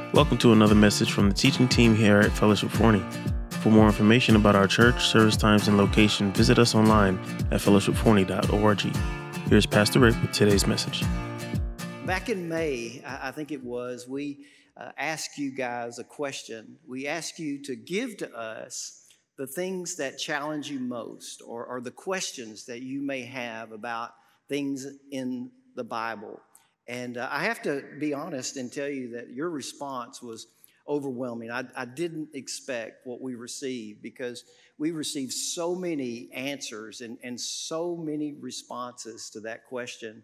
Welcome to another message from the teaching team here at Fellowship Forney. For more information about our church, service times, and location, visit us online at fellowshipforney.org. Here's Pastor Rick with today's message. Back in May, I think it was, we asked you guys a question. We asked you to give to us the things that challenge you most or the questions that you may have about things in the Bible. And I have to be honest and tell you that your response was overwhelming. I didn't expect what we received because we received so many answers and so many responses to that question.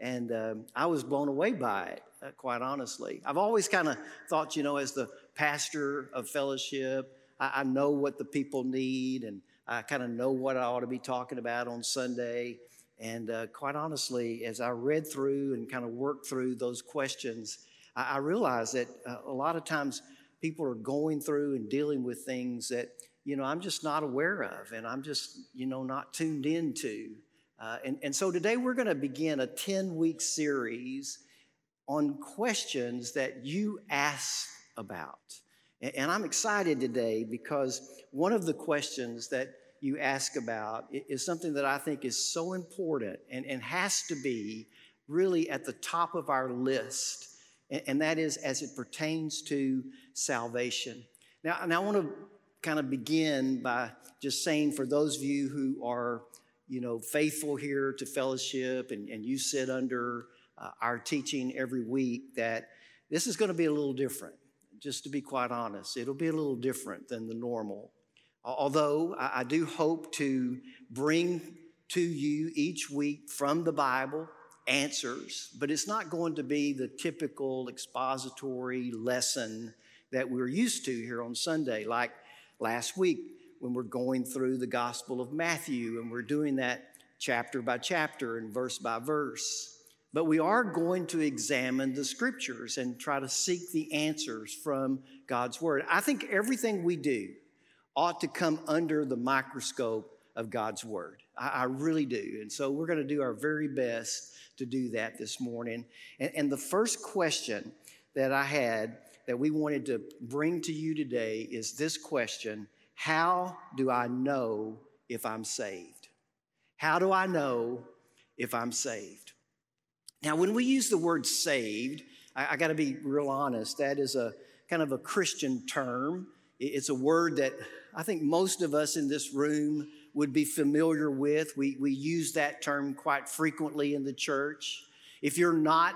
And I was blown away by it, quite honestly. I've always kind of thought, as the pastor of Fellowship, I know what the people need and I kind of know what I ought to be talking about on Sunday. And quite honestly, as I read through and kind of worked through those questions, I realized that a lot of times people are going through and dealing with things that, I'm just not aware of and I'm just, not tuned into. And so today we're going to begin a 10-week series on questions that you asked about. And I'm excited today because one of the questions that you ask about is something that I think is so important and has to be really at the top of our list, and that is as it pertains to salvation. Now I want to kind of begin by just saying for those of you who are, faithful here to Fellowship and you sit under our teaching every week, that this is going to be a little different. Just to be quite honest, it'll be a little different than the normal. Although I do hope to bring to you each week from the Bible answers, but it's not going to be the typical expository lesson that we're used to here on Sunday, like last week when we're going through the Gospel of Matthew and we're doing that chapter by chapter and verse by verse. But we are going to examine the Scriptures and try to seek the answers from God's Word. I think everything we do ought to come under the microscope of God's Word. I really do. And so we're going to do our very best to do that this morning. And the first question that I had that we wanted to bring to you today is this question: how do I know if I'm saved? How do I know if I'm saved? Now, when we use the word saved, I got to be real honest. That is a kind of a Christian term. It's a word that I think most of us in this room would be familiar with. We use that term quite frequently in the church. If you're not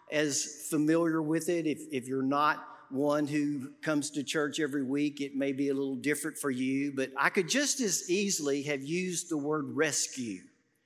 as familiar with it, if you're not one who comes to church every week, it may be a little different for you, but I could just as easily have used the word rescue.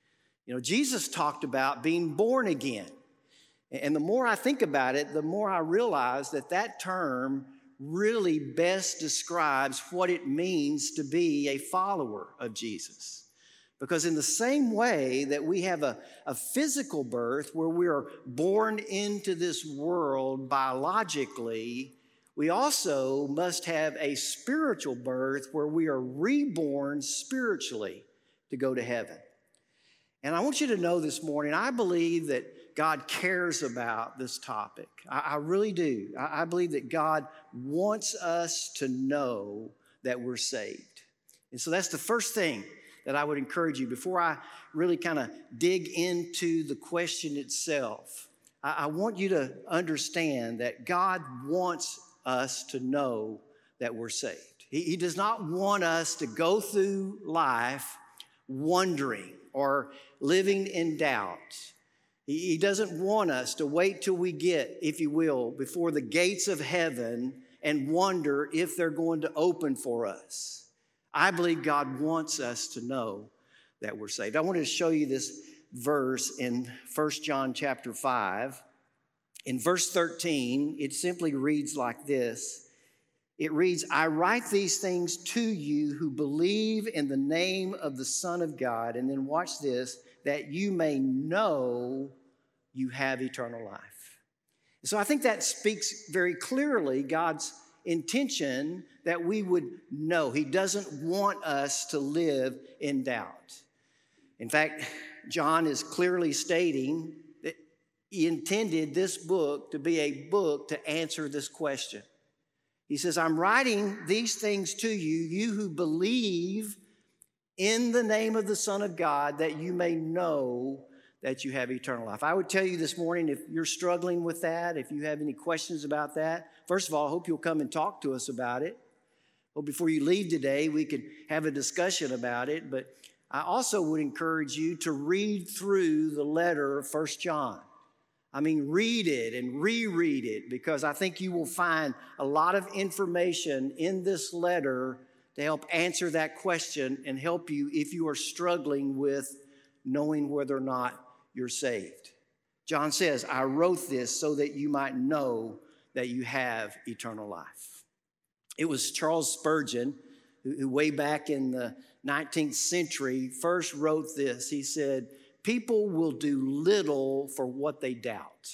Jesus talked about being born again. And the more I think about it, the more I realize that term really best describes what it means to be a follower of Jesus. Because in the same way that we have a physical birth where we are born into this world biologically, we also must have a spiritual birth where we are reborn spiritually to go to heaven. And I want you to know this morning, I believe that God cares about this topic. I really do. I believe that God wants us to know that we're saved. And so that's the first thing that I would encourage you before I really kind of dig into the question itself. I want you to understand that God wants us to know that we're saved. He does not want us to go through life wondering or living in doubt. He doesn't want us to wait till we get, if you will, before the gates of heaven and wonder if they're going to open for us. I believe God wants us to know that we're saved. I wanted to show you this verse in 1 John chapter 5. In verse 13, it simply reads like this. It reads, "I write these things to you who believe in the name of the Son of God," and then watch this, "that you may know you have eternal life." So I think that speaks very clearly God's intention that we would know. He doesn't want us to live in doubt. In fact, John is clearly stating that he intended this book to be a book to answer this question. He says, I'm writing these things to you, you who believe in the name of the Son of God, that you may know that you have eternal life. I would tell you this morning, if you're struggling with that, if you have any questions about that, first of all, I hope you'll come and talk to us about it. Well, before you leave today, we could have a discussion about it, but I also would encourage you to read through the letter of 1 John. I mean, read it and reread it, because I think you will find a lot of information in this letter to help answer that question and help you if you are struggling with knowing whether or not you're saved. John says, I wrote this so that you might know that you have eternal life. It was Charles Spurgeon who way back in the 19th century first wrote this. He said, people will do little for what they doubt.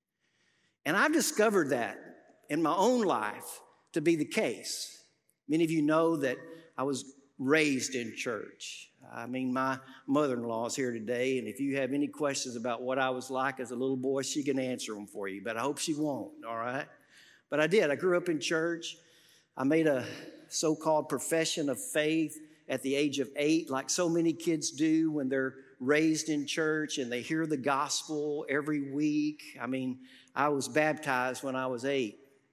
And I've discovered that in my own life to be the case. Many of you know that I was raised in church. I mean, my mother-in-law is here today, and if you have any questions about what I was like as a little boy, she can answer them for you, but I hope she won't, all right? But I did. I grew up in church. I made a so-called profession of faith at the age of 8, like so many kids do when they're raised in church and they hear the gospel every week. I mean, I was baptized when I was 8.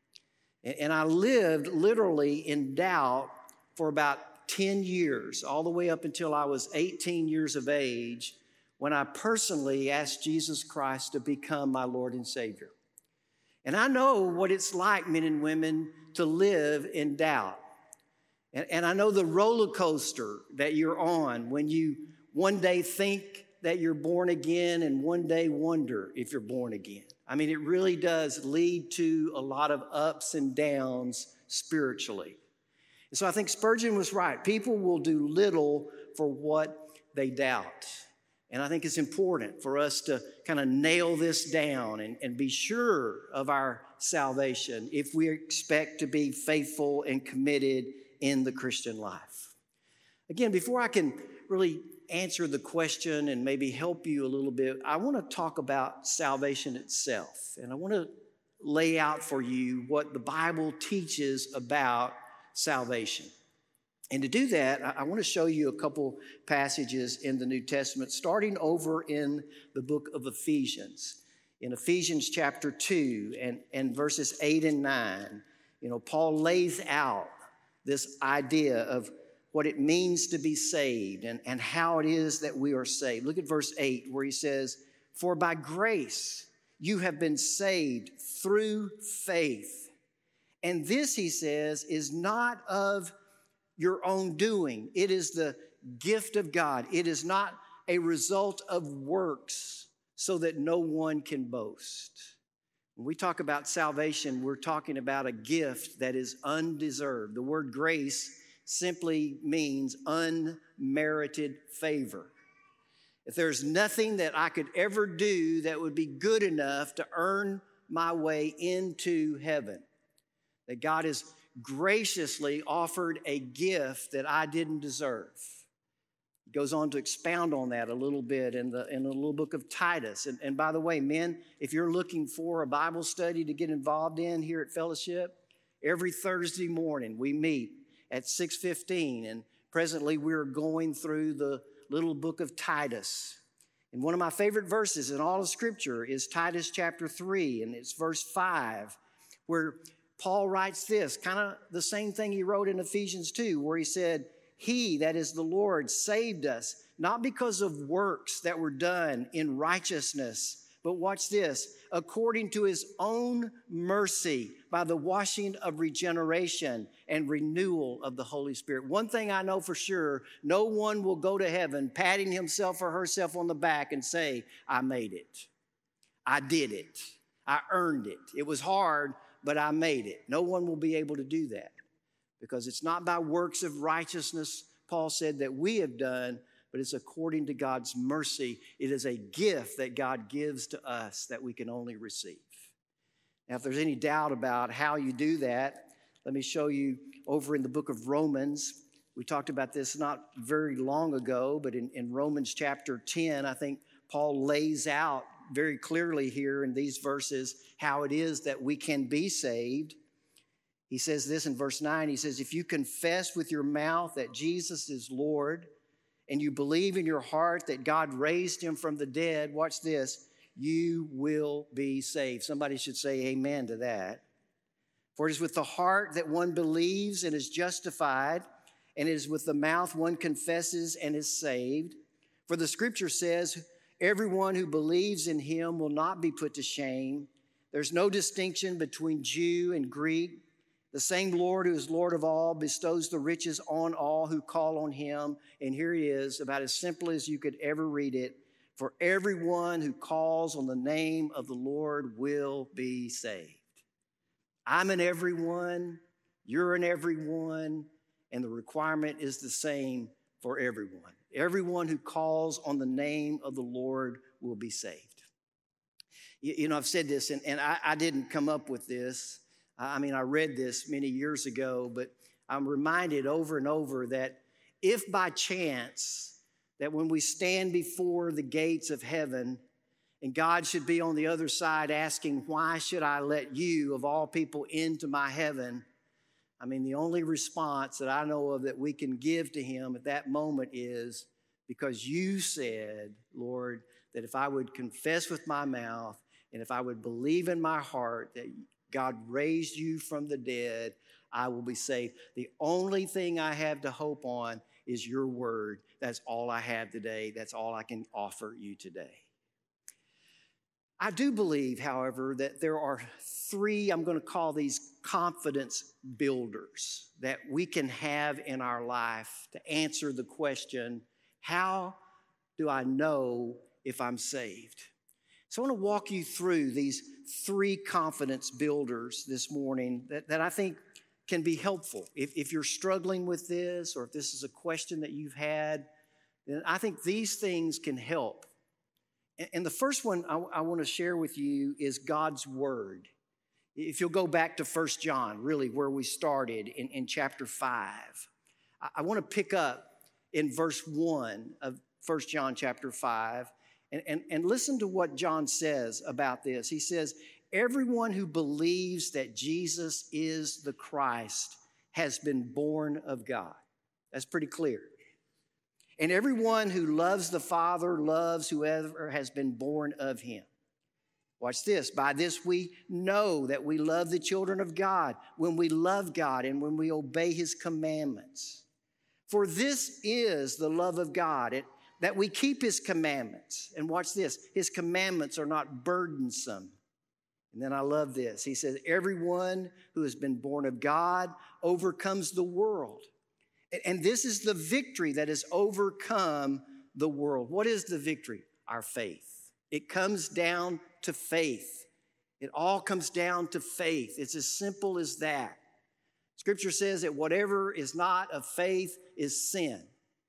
And I lived literally in doubt for about 10 years, all the way up until I was 18 years of age, when I personally asked Jesus Christ to become my Lord and Savior. And I know what it's like, men and women, to live in doubt. And I know the roller coaster that you're on when you one day think that you're born again and one day wonder if you're born again. I mean, it really does lead to a lot of ups and downs spiritually. And so I think Spurgeon was right. People will do little for what they doubt. And I think it's important for us to kind of nail this down and be sure of our salvation if we expect to be faithful and committed in the Christian life. Again, before I can really answer the question and maybe help you a little bit, I want to talk about salvation itself. And I want to lay out for you what the Bible teaches about salvation. And to do that, I want to show you a couple passages in the New Testament, starting over in the book of Ephesians. In Ephesians chapter 2 and verses 8 and 9, Paul lays out this idea of what it means to be saved and how it is that we are saved. Look at verse 8 where he says, "For by grace you have been saved through faith. And this," he says, "is not of your own doing. It is the gift of God. It is not a result of works, so that no one can boast." When we talk about salvation, we're talking about a gift that is undeserved. The word grace simply means unmerited favor. If there's nothing that I could ever do that would be good enough to earn my way into heaven, that God has graciously offered a gift that I didn't deserve. It goes on to expound on that a little bit in the little book of Titus. And by the way, men, if you're looking for a Bible study to get involved in here at Fellowship, every Thursday morning we meet at 6:15, and presently we're going through the little book of Titus. And one of my favorite verses in all of Scripture is Titus chapter 3, and it's verse 5, where Paul writes this, kind of the same thing he wrote in Ephesians 2, where he said, "He, that is the Lord, saved us, not because of works that were done in righteousness, but watch this, according to his own mercy, by the washing of regeneration and renewal of the Holy Spirit." One thing I know for sure, no one will go to heaven patting himself or herself on the back and say, "I made it. I did it. I earned it. It was hard, but I made it." No one will be able to do that, because it's not by works of righteousness, Paul said, that we have done, but it's according to God's mercy. It is a gift that God gives to us that we can only receive. Now, if there's any doubt about how you do that, let me show you over in the book of Romans. We talked about this not very long ago, but in Romans chapter 10, I think Paul lays out very clearly here in these verses how it is that we can be saved. He says this in verse 9. He says, if you confess with your mouth that Jesus is Lord and you believe in your heart that God raised him from the dead, watch this, you will be saved. Somebody should say amen to that. For it is with the heart that one believes and is justified, and it is with the mouth one confesses and is saved. For the scripture says, everyone who believes in him will not be put to shame. There's no distinction between Jew and Greek. The same Lord who is Lord of all bestows the riches on all who call on him. And here he is, about as simple as you could ever read it. For everyone who calls on the name of the Lord will be saved. I'm an everyone, you're an everyone, and the requirement is the same for everyone. Everyone who calls on the name of the Lord will be saved. You know, I've said this, and I didn't come up with this. I mean, I read this many years ago, but I'm reminded over and over that if by chance that when we stand before the gates of heaven and God should be on the other side asking, why should I let you, of all people, into my heaven? I mean, the only response that I know of that we can give to him at that moment is, because you said, Lord, that if I would confess with my mouth and if I would believe in my heart that God raised you from the dead, I will be saved. The only thing I have to hope on is your word. That's all I have today. That's all I can offer you today. I do believe, however, that there are three, I'm going to call these confidence builders that we can have in our life to answer the question, how do I know if I'm saved? So I want to walk you through these three confidence builders this morning that I think can be helpful. If you're struggling with this, or if this is a question that you've had, then I think these things can help. And the first one I want to share with you is God's Word. If you'll go back to 1 John, really where we started in chapter 5, I want to pick up in verse 1 of 1 John chapter 5 and listen to what John says about this. He says, everyone who believes that Jesus is the Christ has been born of God. That's pretty clear. And everyone who loves the Father loves whoever has been born of him. Watch this. By this we know that we love the children of God, when we love God and when we obey his commandments. For this is the love of God, that we keep his commandments. And watch this. His commandments are not burdensome. And then I love this. He says, everyone who has been born of God overcomes the world. And this is the victory that has overcome the world. What is the victory? Our faith. It comes down to faith. It all comes down to faith. It's as simple as that. Scripture says that whatever is not of faith is sin.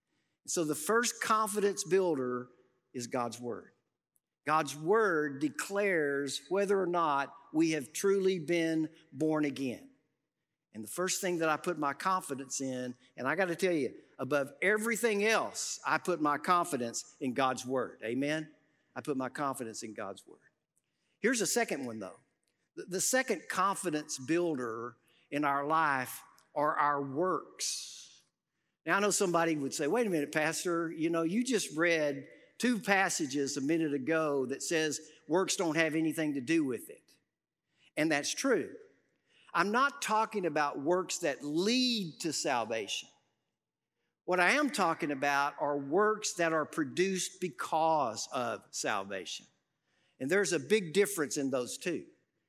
So the first confidence builder is God's Word. God's Word declares whether or not we have truly been born again. And the first thing that I put my confidence in, and I got to tell you, above everything else, I put my confidence in God's Word. Amen? I put my confidence in God's Word. Here's a second one, though. The second confidence builder in our life are our works. Now, I know somebody would say, wait a minute, Pastor, you just read 2 passages a minute ago that says works don't have anything to do with it. And that's true. I'm not talking about works that lead to salvation. What I am talking about are works that are produced because of salvation. And there's a big difference in those two.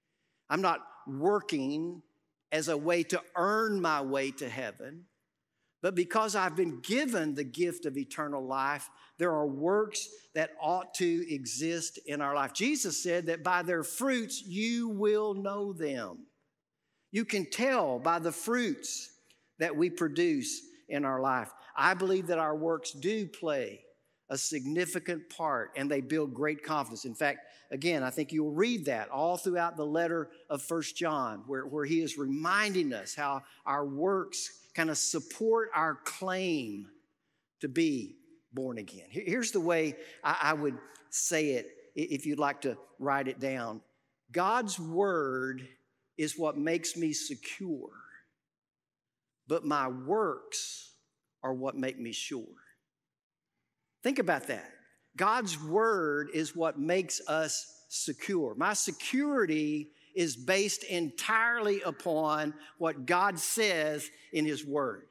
I'm not working as a way to earn my way to heaven, but because I've been given the gift of eternal life, there are works that ought to exist in our life. Jesus said that by their fruits you will know them. You can tell by the fruits that we produce in our life. I believe that our works do play a significant part, and they build great confidence. In fact, again, I think you'll read that all throughout the letter of 1 John, where he is reminding us how our works kind of support our claim to be born again. Here's the way I would say it if you'd like to write it down. God's word is what makes me secure, but my works are what make me sure. Think about that. God's word is what makes us secure. My security is based entirely upon what God says in His word.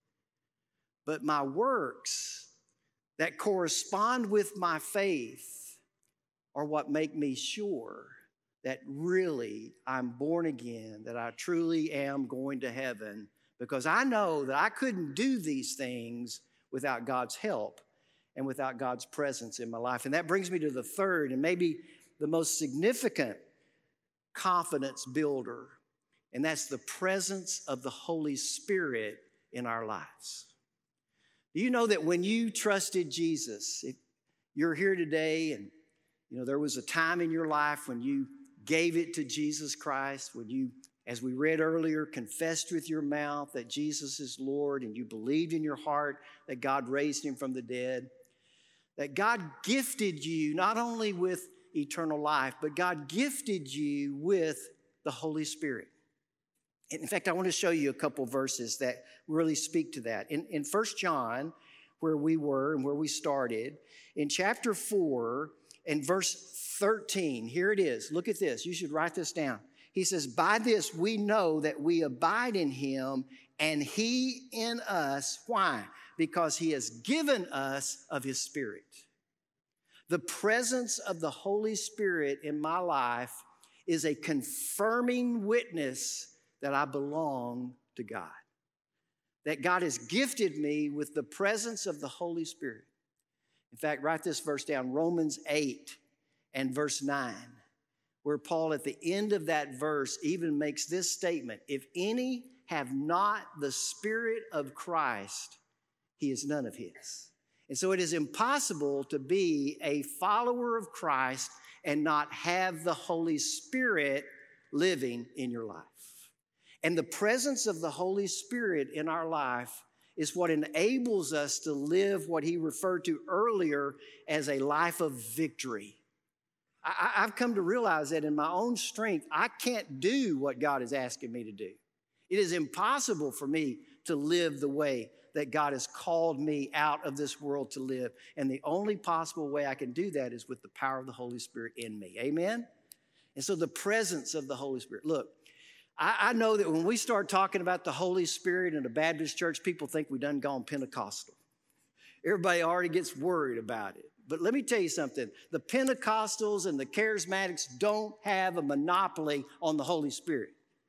But my works that correspond with my faith are what make me sure that really I'm born again, that I truly am going to heaven, because I know that I couldn't do these things without God's help and without God's presence in my life. And that brings me to the third and maybe the most significant confidence builder, and that's the presence of the Holy Spirit in our lives. Do you know that when you trusted Jesus, if you're here today and there was a time in your life when you gave it to Jesus Christ, when you, as we read earlier, confessed with your mouth that Jesus is Lord, and you believed in your heart that God raised Him from the dead, that God gifted you not only with eternal life, but God gifted you with the Holy Spirit. And in fact, I want to show you a couple verses that really speak to that. In 1 John, where we were and where we started, in chapter 4 and verse 13, here it is. Look at this. You should write this down. He says, by this we know that we abide in Him and He in us. Why? Because He has given us of His Spirit. The presence of the Holy Spirit in my life is a confirming witness that I belong to God. That God has gifted me with the presence of the Holy Spirit. In fact, write this verse down, Romans 8 and verse 9, where Paul at the end of that verse even makes this statement: if any have not the Spirit of Christ, he is none of His. And so it is impossible to be a follower of Christ and not have the Holy Spirit living in your life. And the presence of the Holy Spirit in our life is what enables us to live what he referred to earlier as a life of victory. I've come to realize that in my own strength, I can't do what God is asking me to do. It is impossible for me to live the way that God has called me out of this world to live. And the only possible way I can do that is with the power of the Holy Spirit in me. Amen? And so the presence of the Holy Spirit. Look, I know that when we start talking about the Holy Spirit in a Baptist church, people think we done gone Pentecostal. Everybody already gets worried about it. But let me tell you something. The Pentecostals and the Charismatics don't have a monopoly on the Holy Spirit.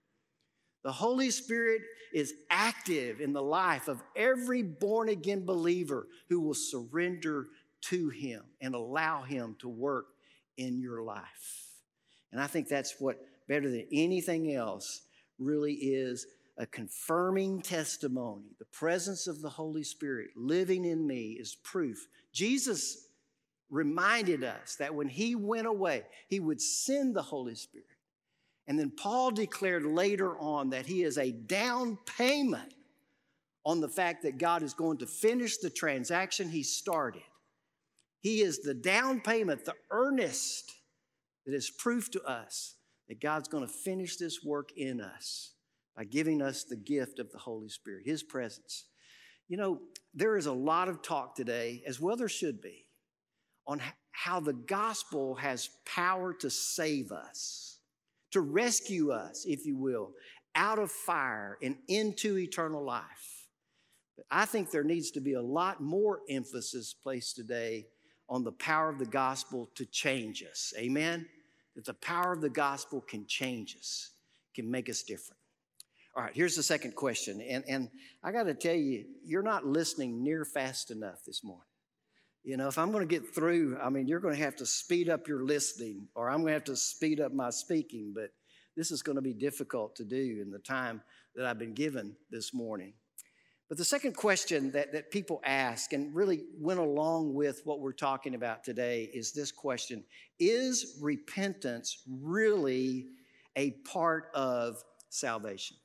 The Holy Spirit is active in the life of every born-again believer who will surrender to Him and allow Him to work in your life. And I think that's what, better than anything else, really is a confirming testimony. The presence of the Holy Spirit living in me is proof. Jesus reminded us that when He went away, He would send the Holy Spirit. And then Paul declared later on that he is a down payment on the fact that God is going to finish the transaction He started. He is the down payment, the earnest that is proof to us that God's going to finish this work in us by giving us the gift of the Holy Spirit, His presence. You know, there is a lot of talk today, as well there should be, on how the gospel has power to save us, to rescue us, if you will, out of fire and into eternal life. But I think there needs to be a lot more emphasis placed today on the power of the gospel to change us. Amen? That the power of the gospel can change us, can make us different. All right, here's the second question. And I got to tell you, you're not listening near fast enough this morning. You know, if I'm going to get through, you're going to have to speed up your listening, or I'm going to have to speed up my speaking, but this is going to be difficult to do in the time that I've been given this morning. But the second question that people ask, and really went along with what we're talking about today, is this question: is repentance really a part of salvation?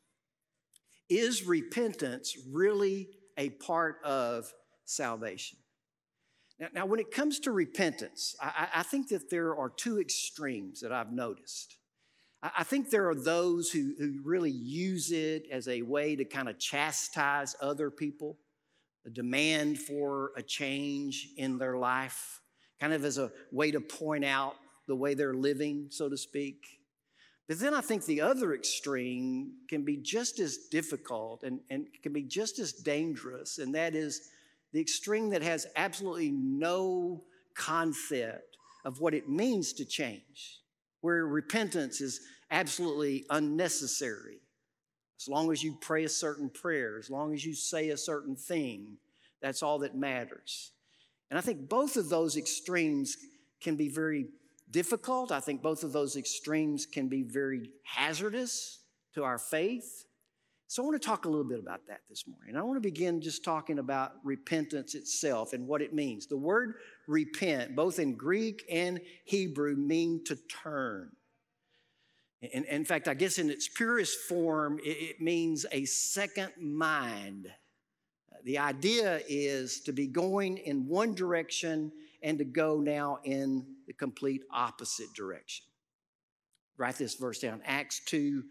Is repentance really a part of salvation? Now, when it comes to repentance, I think that there are two extremes that I've noticed. I think there are those who really use it as a way to kind of chastise other people, a demand for a change in their life, kind of as a way to point out the way they're living, so to speak. But then I think the other extreme can be just as difficult and can be just as dangerous, and that is the extreme that has absolutely no concept of what it means to change, where repentance is absolutely unnecessary. As long as you pray a certain prayer, as long as you say a certain thing, that's all that matters. And I think both of those extremes can be very difficult. I think both of those extremes can be very hazardous to our faith. So I want to talk a little bit about that this morning. I want to begin just talking about repentance itself and what it means. The word repent, both in Greek and Hebrew, mean to turn. And in fact, I guess in its purest form, it means a second mind. The idea is to be going in one direction and to go now in the complete opposite direction. Write this verse down, Acts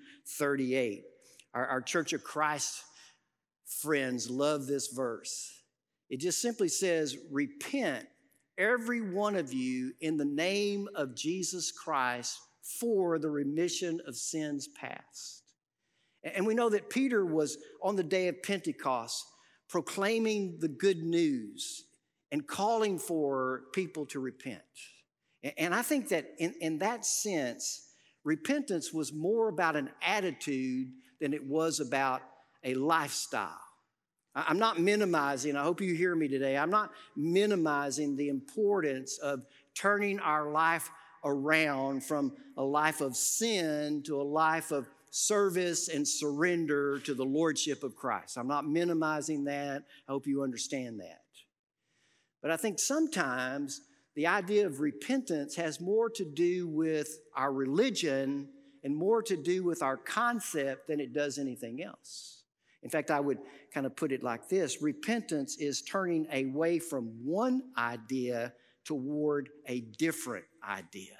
2:38. Our Church of Christ friends love this verse. It just simply says, repent, every one of you, in the name of Jesus Christ for the remission of sins past. And we know that Peter was on the day of Pentecost proclaiming the good news and calling for people to repent. And I think that in that sense, repentance was more about an attitude than it was about a lifestyle. I'm not minimizing, I hope you hear me today, I'm not minimizing the importance of turning our life around from a life of sin to a life of service and surrender to the Lordship of Christ. I'm not minimizing that. I hope you understand that. But I think sometimes the idea of repentance has more to do with our religion and more to do with our concept than it does anything else. In fact, I would kind of put it like this. Repentance is turning away from one idea toward a different idea.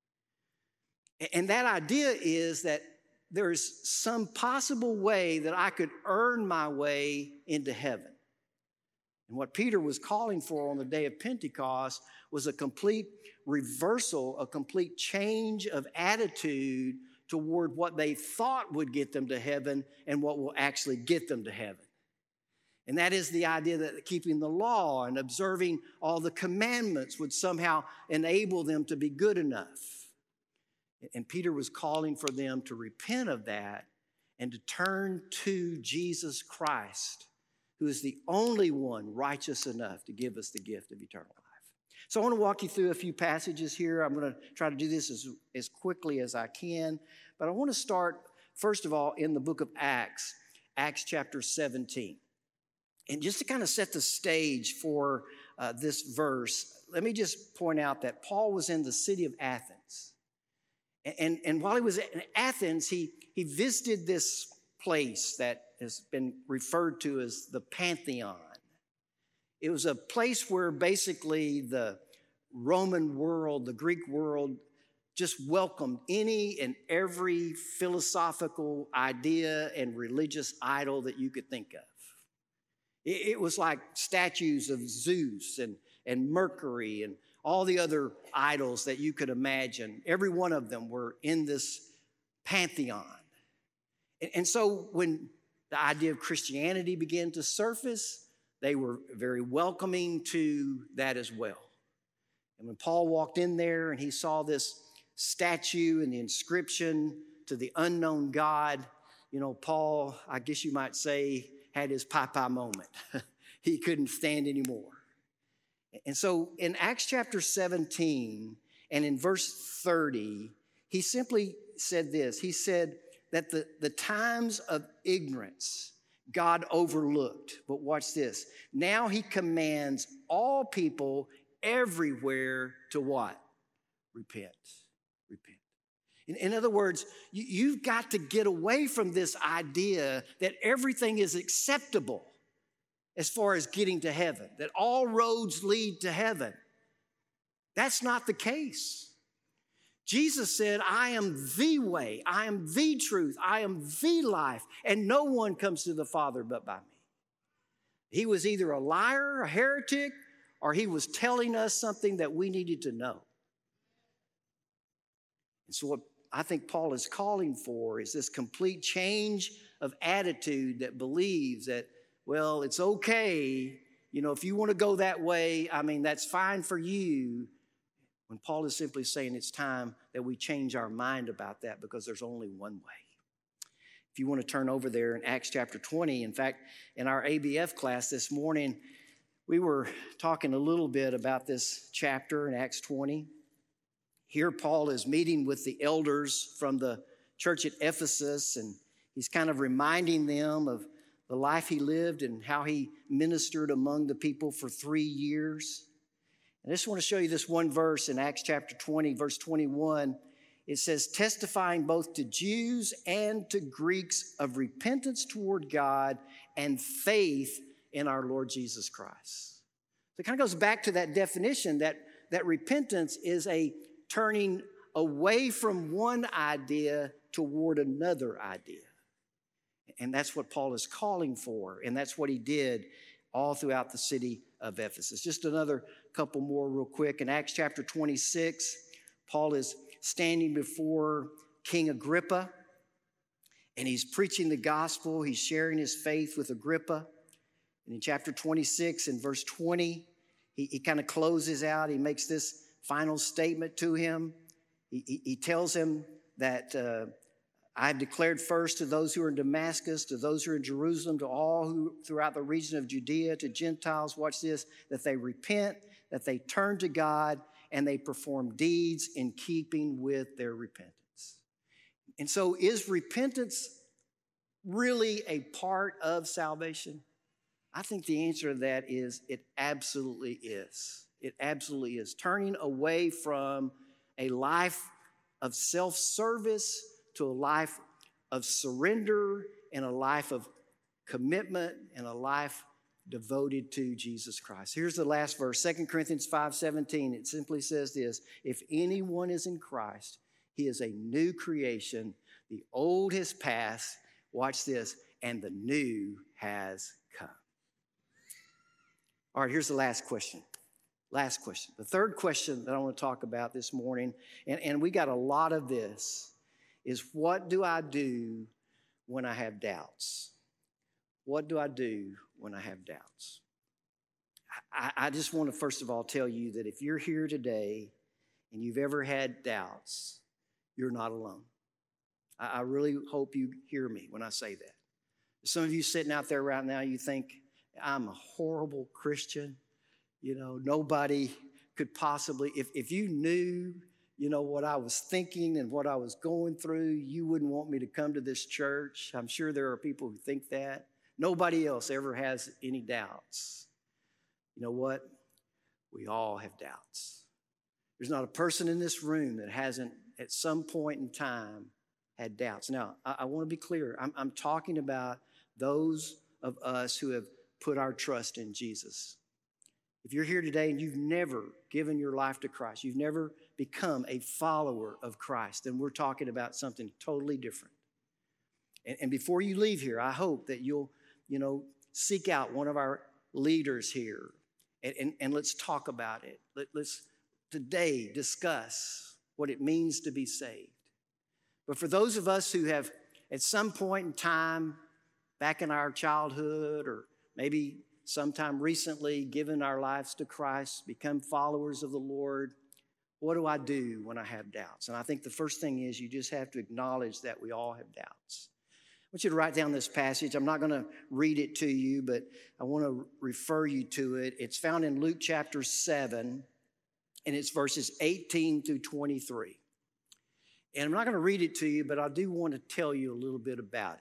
And that idea is that there's some possible way that I could earn my way into heaven. And what Peter was calling for on the day of Pentecost was a complete reversal, a complete change of attitude toward what they thought would get them to heaven and what will actually get them to heaven. And that is the idea that keeping the law and observing all the commandments would somehow enable them to be good enough. And Peter was calling for them to repent of that and to turn to Jesus Christ, who is the only one righteous enough to give us the gift of eternal life. So I want to walk you through a few passages here. I'm going to try to do this as quickly as I can. But I want to start, first of all, in the book of Acts, Acts chapter 17. And just to kind of set the stage for this verse, let me just point out that Paul was in the city of Athens. And while he was in Athens, he visited this place that has been referred to as the Pantheon. It was a place where basically the Roman world, the Greek world, just welcomed any and every philosophical idea and religious idol that you could think of. It was like statues of Zeus and Mercury and all the other idols that you could imagine. Every one of them were in this pantheon. And so when the idea of Christianity began to surface, they were very welcoming to that as well. And when Paul walked in there and he saw this statue and the inscription to the unknown God, you know, Paul, I guess you might say, had his papa moment. He couldn't stand anymore. And so in Acts chapter 17 and in verse 30, he simply said this. He said that the times of ignorance God overlooked. But watch this. Now he commands all people everywhere to what? Repent. Repent. In other words, you've got to get away from this idea that everything is acceptable. as far as getting to heaven, that all roads lead to heaven. That's not the case. Jesus said, I am the way, I am the truth, I am the life, and no one comes to the Father but by me. He was either a liar, a heretic, or he was telling us something that we needed to know. And so what I think Paul is calling for is this complete change of attitude that believes that, well, it's okay, if you want to go that way, that's fine for you. When Paul is simply saying it's time that we change our mind about that because there's only one way. If you want to turn over there in Acts chapter 20, in fact, in our ABF class this morning, we were talking a little bit about this chapter in Acts 20. Here Paul is meeting with the elders from the church at Ephesus, and he's kind of reminding them of the life he lived and how he ministered among the people for 3 years. I just want to show you this one verse in Acts chapter 20, verse 21. It says, testifying both to Jews and to Greeks of repentance toward God and faith in our Lord Jesus Christ. So it kind of goes back to that definition that repentance is a turning away from one idea toward another idea. And that's what Paul is calling for, and that's what he did all throughout the city of Ephesus. Just another couple more real quick. In Acts chapter 26, Paul is standing before King Agrippa, and he's preaching the gospel. He's sharing his faith with Agrippa. And in chapter 26 and verse 20, he kind of closes out. He makes this final statement to him. He tells him that I have declared first to those who are in Damascus, to those who are in Jerusalem, to all who throughout the region of Judea, to Gentiles, watch this, that they repent, that they turn to God, and they perform deeds in keeping with their repentance. And so is repentance really a part of salvation? I think the answer to that is it absolutely is. It absolutely is. Turning away from a life of self-service to a life of surrender and a life of commitment and a life devoted to Jesus Christ. Here's the last verse, 2 Corinthians 5:17. It simply says this, if anyone is in Christ, he is a new creation. The old has passed, watch this, and the new has come. All right, here's the last question. Last question. The third question that I want to talk about this morning, and we got a lot of this, is what do I do when I have doubts? What do I do when I have doubts? I just want to first of all tell you that if you're here today and you've ever had doubts, you're not alone. I really hope you hear me when I say that. Some of you sitting out there right now, you think, I'm a horrible Christian. Nobody could possibly, if you knew, what I was thinking and what I was going through, you wouldn't want me to come to this church. I'm sure there are people who think that. Nobody else ever has any doubts. You know what? We all have doubts. There's not a person in this room that hasn't at some point in time had doubts. Now, I want to be clear. I'm talking about those of us who have put our trust in Jesus. If you're here today and you've never given your life to Christ, you've never become a follower of Christ, then we're talking about something totally different. And before you leave here, I hope that you'll, seek out one of our leaders here and let's talk about it. Let's today discuss what it means to be saved. But for those of us who have at some point in time back in our childhood or maybe sometime recently given our lives to Christ, become followers of the Lord, what do I do when I have doubts? And I think the first thing is you just have to acknowledge that we all have doubts. I want you to write down this passage. I'm not going to read it to you, but I want to refer you to it. It's found in Luke chapter 7, and it's verses 18 through 23. And I'm not going to read it to you, but I do want to tell you a little bit about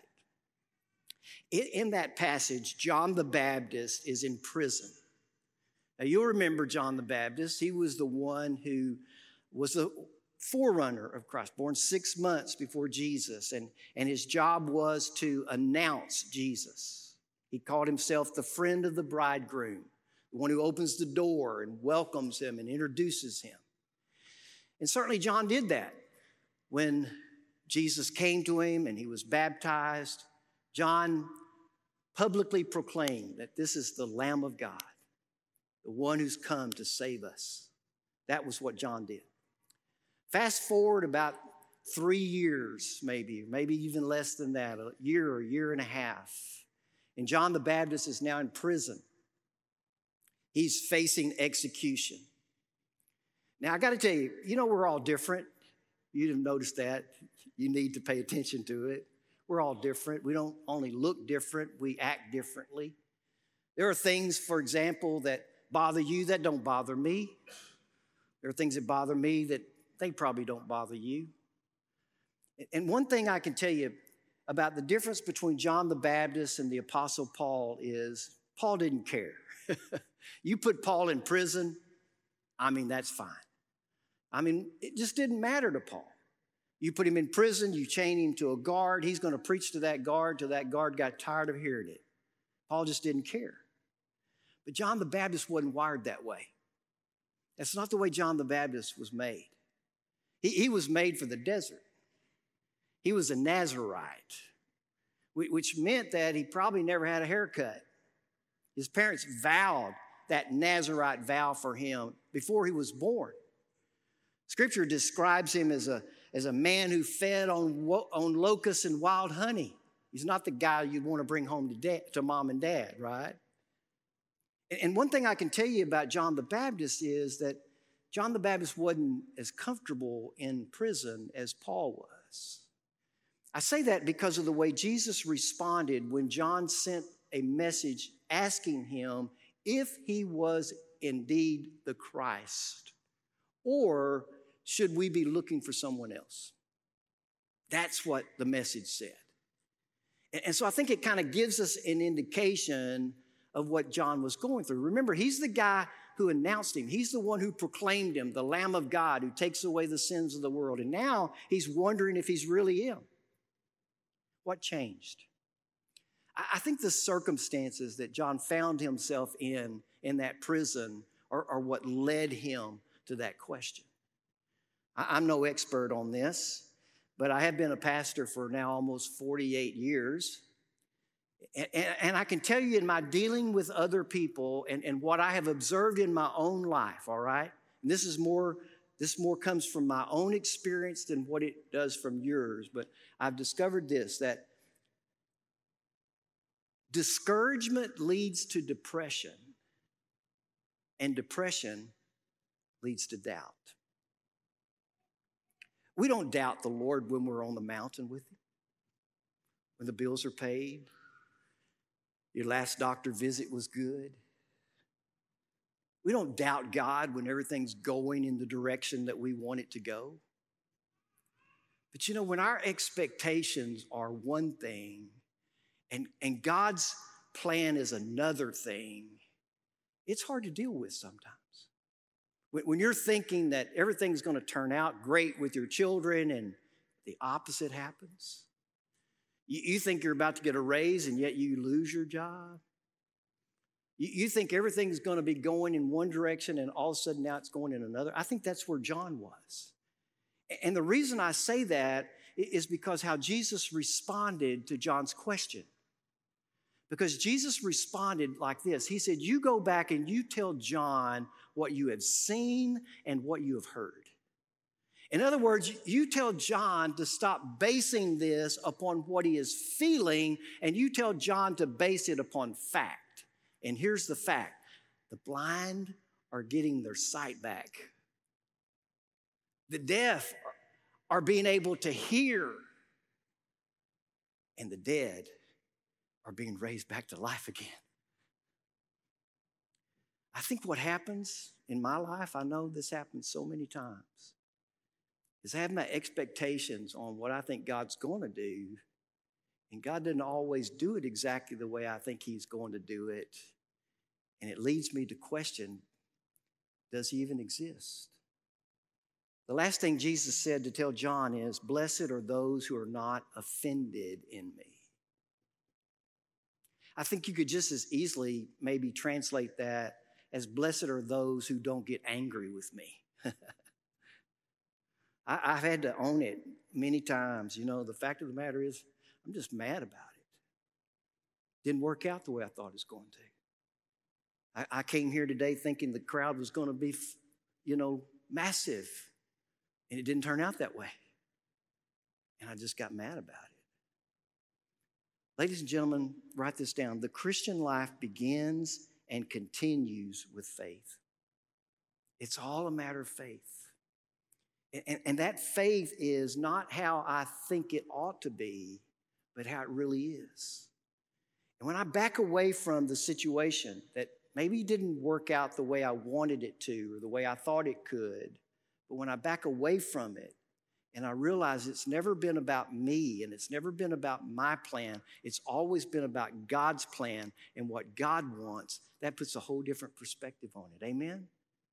it. In that passage, John the Baptist is in prison. Now, you'll remember John the Baptist. He was the one who was the forerunner of Christ, born 6 months before Jesus, and his job was to announce Jesus. He called himself the friend of the bridegroom, the one who opens the door and welcomes him and introduces him. And certainly John did that. When Jesus came to him and he was baptized, John publicly proclaimed that this is the Lamb of God, the one who's come to save us. That was what John did. Fast forward about 3 years, maybe even less than that, a year and a half. And John the Baptist is now in prison. He's facing execution. Now, I got to tell you, we're all different. You didn't notice that. You need to pay attention to it. We're all different. We don't only look different, we act differently. There are things, for example, that bother you that don't bother me. There are things that bother me that they probably don't bother you. And one thing I can tell you about the difference between John the Baptist and the Apostle Paul is Paul didn't care. You put Paul in prison, that's fine. It just didn't matter to Paul. You put him in prison, you chain him to a guard, he's going to preach to that guard till that guard got tired of hearing it. Paul just didn't care. But John the Baptist wasn't wired that way. That's not the way John the Baptist was made. He was made for the desert. He was a Nazarite, which meant that he probably never had a haircut. His parents vowed that Nazarite vow for him before he was born. Scripture describes him as a man who fed on locusts and wild honey. He's not the guy you'd want to bring home to mom and dad, right? And one thing I can tell you about John the Baptist is that John the Baptist wasn't as comfortable in prison as Paul was. I say that because of the way Jesus responded when John sent a message asking him if he was indeed the Christ, or should we be looking for someone else? That's what the message said. And so I think it kind of gives us an indication of what John was going through. Remember, he's the guy who announced him. He's the one who proclaimed him, the Lamb of God who takes away the sins of the world. And now he's wondering if he's really him. What changed? I think the circumstances that John found himself in that prison are what led him to that question. I'm no expert on this, but I have been a pastor for now almost 48 years. And I can tell you in my dealing with other people and what I have observed in my own life, all right? And this more comes from my own experience than what it does from yours. But I've discovered this, that discouragement leads to depression, and depression leads to doubt. We don't doubt the Lord when we're on the mountain with Him, when the bills are paid, your last doctor visit was good. We don't doubt God when everything's going in the direction that we want it to go. But when our expectations are one thing and God's plan is another thing, it's hard to deal with sometimes. When you're thinking that everything's going to turn out great with your children and the opposite happens, you think you're about to get a raise and yet you lose your job. You think everything's going to be going in one direction and all of a sudden now it's going in another. I think that's where John was. And the reason I say that is because how Jesus responded to John's question. Because Jesus responded like this. He said, you go back and you tell John what you have seen and what you have heard. In other words, you tell John to stop basing this upon what he is feeling, and you tell John to base it upon fact. And here's the fact. The blind are getting their sight back. The deaf are being able to hear. And the dead are being raised back to life again. I think what happens in my life, I know this happens so many times, is I have my expectations on what I think God's going to do, and God doesn't always do it exactly the way I think He's going to do it. And it leads me to question, does He even exist? The last thing Jesus said to tell John is, blessed are those who are not offended in me. I think you could just as easily maybe translate that as blessed are those who don't get angry with me. I've had to own it many times. The fact of the matter is, I'm just mad about it. Didn't work out the way I thought it was going to. I came here today thinking the crowd was going to be, massive. And it didn't turn out that way. And I just got mad about it. Ladies and gentlemen, write this down. The Christian life begins and continues with faith. It's all a matter of faith. And that faith is not how I think it ought to be, but how it really is. And when I back away from the situation that maybe didn't work out the way I wanted it to or the way I thought it could, but when I back away from it and I realize it's never been about me and it's never been about my plan, it's always been about God's plan and what God wants, that puts a whole different perspective on it. Amen?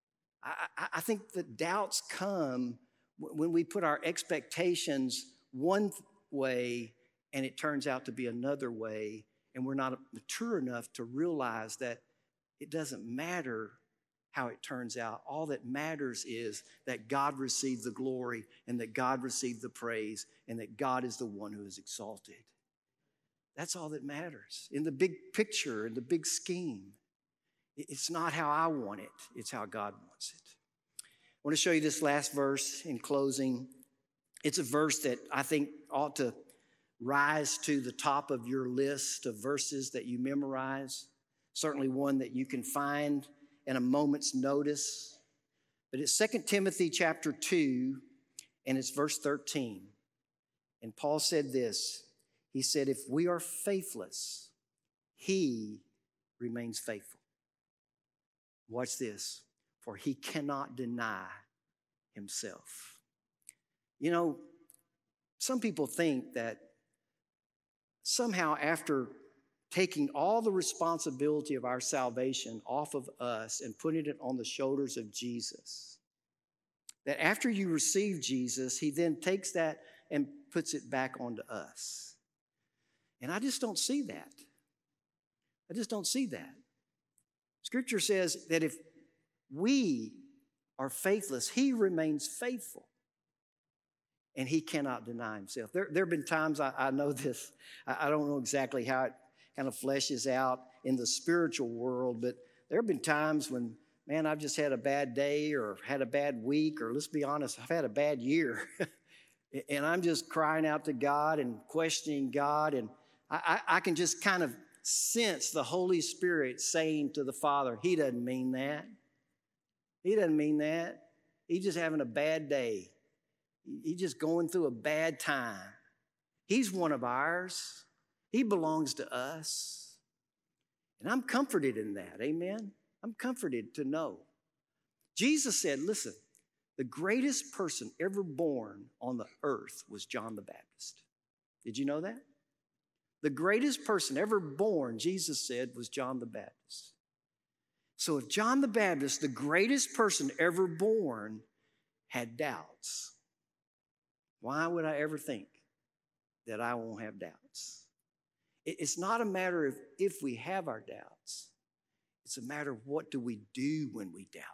I think that doubts come when we put our expectations one way and it turns out to be another way, and we're not mature enough to realize that it doesn't matter how it turns out. All that matters is that God received the glory and that God received the praise and that God is the one who is exalted. That's all that matters. In the big picture, in the big scheme, it's not how I want it, it's how God wants it. I want to show you this last verse in closing. It's a verse that I think ought to rise to the top of your list of verses that you memorize. Certainly one that you can find in a moment's notice. But it's 2 Timothy chapter 2, and it's verse 13. And Paul said this. He said, if we are faithless, he remains faithful. Watch this. For he cannot deny himself. Some people think that somehow after taking all the responsibility of our salvation off of us and putting it on the shoulders of Jesus, that after you receive Jesus, he then takes that and puts it back onto us. And I just don't see that. I just don't see that. Scripture says that if we are faithless, he remains faithful. And he cannot deny himself. There have been times, I know this, I don't know exactly how it kind of fleshes out in the spiritual world, but there have been times when, man, I've just had a bad day or had a bad week, or let's be honest, I've had a bad year. And I'm just crying out to God and questioning God, and I can just kind of sense the Holy Spirit saying to the Father, he doesn't mean that. He doesn't mean that. He's just having a bad day. He's just going through a bad time. He's one of ours. He belongs to us. And I'm comforted in that, amen? I'm comforted to know. Jesus said, listen, the greatest person ever born on the earth was John the Baptist. Did you know that? The greatest person ever born, Jesus said, was John the Baptist. So if John the Baptist, the greatest person ever born, had doubts, why would I ever think that I won't have doubts? It's not a matter of if we have our doubts. It's a matter of what do we do when we doubt.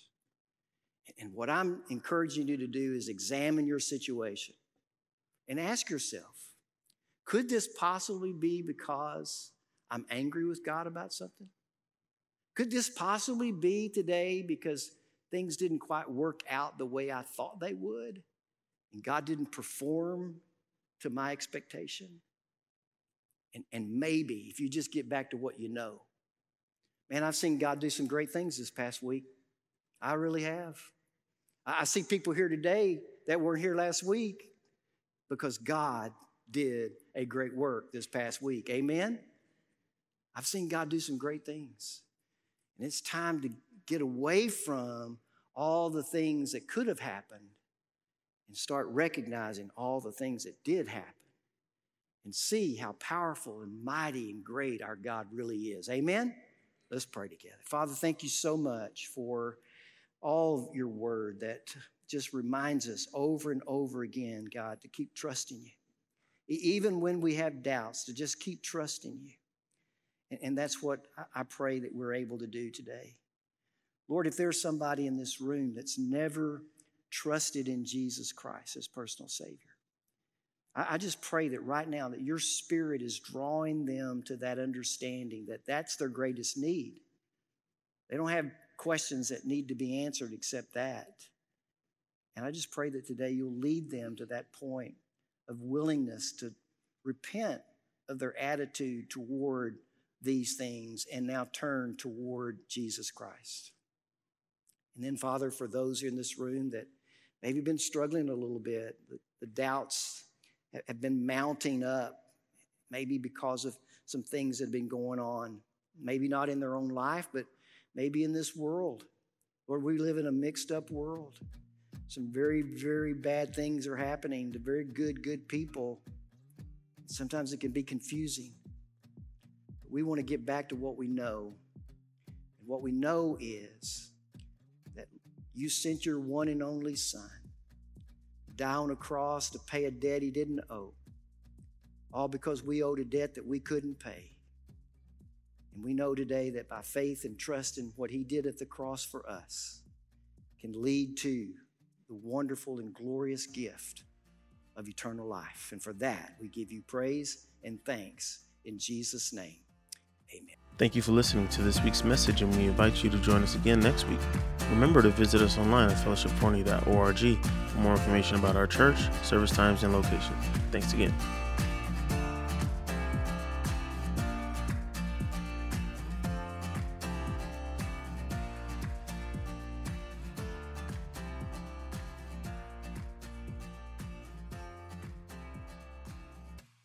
And what I'm encouraging you to do is examine your situation and ask yourself, could this possibly be because I'm angry with God about something? Could this possibly be today because things didn't quite work out the way I thought they would, and God didn't perform to my expectation? And maybe if you just get back to what you know. Man, I've seen God do some great things this past week. I really have. I see people here today that weren't here last week because God did a great work this past week. Amen? I've seen God do some great things. And it's time to get away from all the things that could have happened and start recognizing all the things that did happen and see how powerful and mighty and great our God really is. Amen? Let's pray together. Father, thank you so much for all of your word that just reminds us over and over again, God, to keep trusting you. Even when we have doubts, to just keep trusting you. And that's what I pray that we're able to do today. Lord, if there's somebody in this room that's never trusted in Jesus Christ as personal Savior, I just pray that right now that your Spirit is drawing them to that understanding that that's their greatest need. They don't have questions that need to be answered except that. And I just pray that today you'll lead them to that point of willingness to repent of their attitude toward these things and now turn toward Jesus Christ. And then, Father, for those in this room that maybe been struggling a little bit, the doubts have been mounting up, maybe because of some things that have been going on, maybe not in their own life, but maybe in this world. Lord, we live in a mixed up world. Some very, very bad things are happening to very good people. Sometimes it can be confusing. But we want to get back to what we know. And what we know is that you sent your one and only Son die on a cross to pay a debt he didn't owe, all because we owed a debt that we couldn't pay. And we know today that by faith and trust in what he did at the cross for us can lead to the wonderful and glorious gift of eternal life. And for that, we give you praise and thanks in Jesus' name. Amen. Thank you for listening to this week's message, and we invite you to join us again next week. Remember to visit us online at fellowshipforney.org for more information about our church, service times, and location. Thanks again.